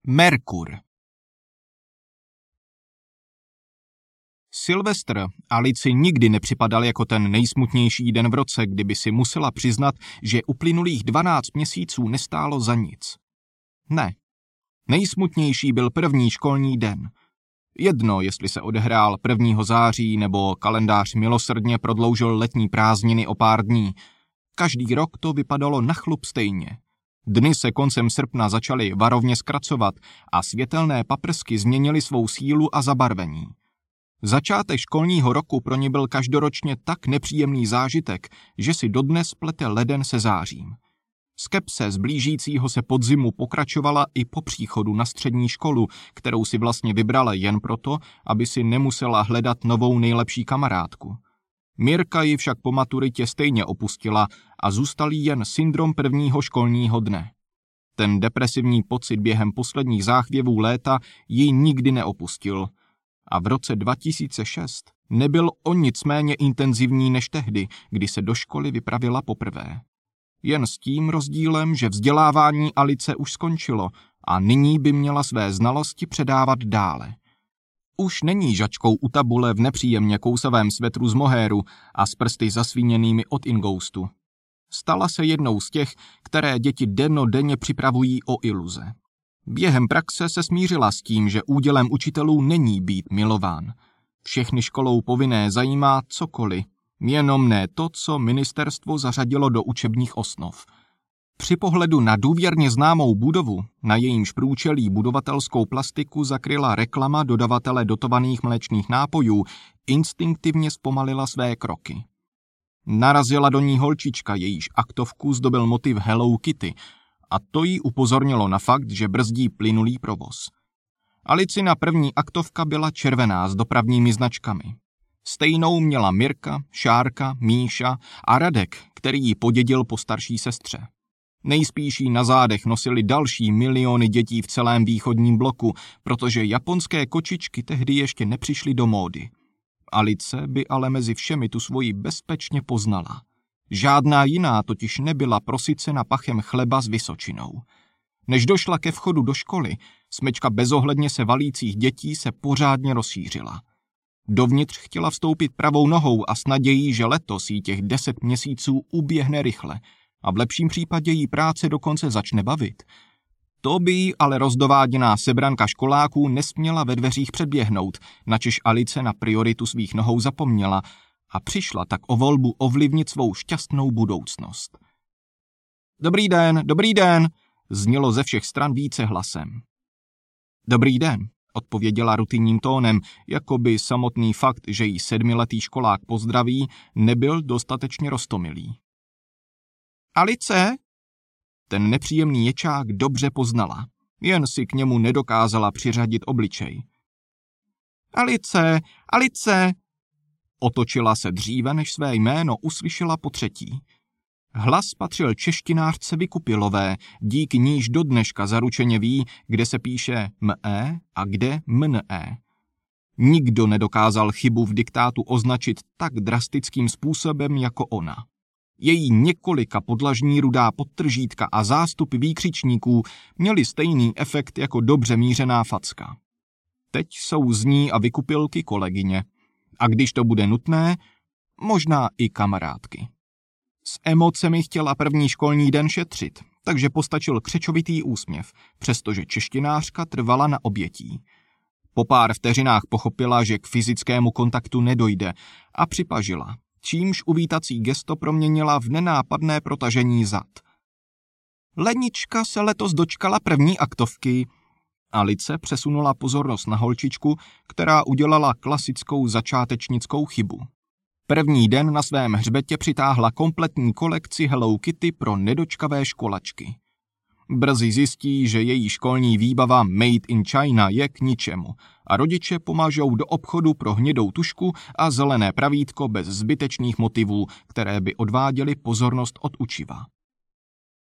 Merkur. Silvestr Alici nikdy nepřipadal jako ten nejsmutnější den v roce, kdyby si musela přiznat, že uplynulých 12 měsíců nestálo za nic. Ne. Nejsmutnější byl první školní den. Jedno, jestli se odehrál 1. září nebo kalendář milosrdně prodloužil letní prázdniny o pár dní. Každý rok to vypadalo na chlup stejně. Dny se koncem srpna začaly varovně zkracovat a světelné paprsky změnily svou sílu a zabarvení. Začátek školního roku pro ně byl každoročně tak nepříjemný zážitek, že si dodnes plete leden se zářím. Skepse z blížícího se podzimu pokračovala i po příchodu na střední školu, kterou si vlastně vybrala jen proto, aby si nemusela hledat novou nejlepší kamarádku. Mirka ji však po maturitě stejně opustila a zůstal jí jen syndrom prvního školního dne. Ten depresivní pocit během posledních záchvěvů léta ji nikdy neopustil. A v roce 2006 nebyl o nic méně intenzivní než tehdy, kdy se do školy vypravila poprvé. Jen s tím rozdílem, že vzdělávání Alice už skončilo a nyní by měla své znalosti předávat dále. Už není žačkou u tabule v nepříjemně kousavém svetru z mohéru a s prsty zasvíněnými od ingoustu. Stala se jednou z těch, které děti dennodenně připravují o iluze. Během praxe se smířila s tím, že údělem učitelů není být milován. Všechny školou povinné zajímá cokoliv, jenom ne to, co ministerstvo zařadilo do učebních osnov. Při pohledu na důvěrně známou budovu, na jejímž průčelí budovatelskou plastiku zakryla reklama dodavatele dotovaných mléčných nápojů, instinktivně zpomalila své kroky. Narazila do ní holčička, jejíž aktovku zdobil motiv Hello Kitty, a to jí upozornilo na fakt, že brzdí plynulý provoz. Alicina první aktovka byla červená s dopravními značkami. Stejnou měla Mirka, Šárka, Míša a Radek, který ji podědil po starší sestře. Nejspíš jí na zádech nosili další miliony dětí v celém východním bloku, protože japonské kočičky tehdy ještě nepřišly do módy. Alice by ale mezi všemi tu svoji bezpečně poznala. Žádná jiná totiž nebyla prosycena pachem chleba s vysočinou. Než došla ke vchodu do školy, smečka bezohledně se valících dětí se pořádně rozšířila. Dovnitř chtěla vstoupit pravou nohou a s nadějí, že letos jí těch 10 měsíců uběhne rychle a v lepším případě jí práce dokonce začne bavit. To by jí ale rozdováděná sebranka školáků nesměla ve dveřích předběhnout, načež Alice na prioritu svých nohou zapomněla a přišla tak o volbu ovlivnit svou šťastnou budoucnost. Dobrý den, znělo ze všech stran více hlasem. Dobrý den, odpověděla rutinním tónem, jako by samotný fakt, že jí 7letý školák pozdraví, nebyl dostatečně roztomilý. Alice? Ten nepříjemný ječák dobře poznala, jen si k němu nedokázala přiřadit obličej. Alice! Otočila se dříve, než své jméno uslyšela potřetí. Hlas patřil češtinářce Vykupilové, díky níž do dneška zaručeně ví, kde se píše ME a kde MNE. Nikdo nedokázal chybu v diktátu označit tak drastickým způsobem jako ona. Její několika podlažní rudá podtržítka a zástup výkřičníků měly stejný efekt jako dobře mířená facka. Teď jsou z ní a Vykupilky kolegyně. A když to bude nutné, možná i kamarádky. S emocemi chtěla první školní den šetřit, takže postačil křečovitý úsměv, přestože češtinářka trvala na obětí. Po pár vteřinách pochopila, že k fyzickému kontaktu nedojde a připažila, čímž uvítací gesto proměnila v nenápadné protažení zad. Lenička se letos dočkala první aktovky. Alice přesunula pozornost na holčičku, která udělala klasickou začátečnickou chybu. První den na svém hřbetě přitáhla kompletní kolekci Hello Kitty pro nedočkavé školačky. Brzy zjistí, že její školní výbava Made in China je k ničemu a rodiče pomažou do obchodu pro hnědou tušku a zelené pravítko bez zbytečných motivů, které by odváděly pozornost od učiva.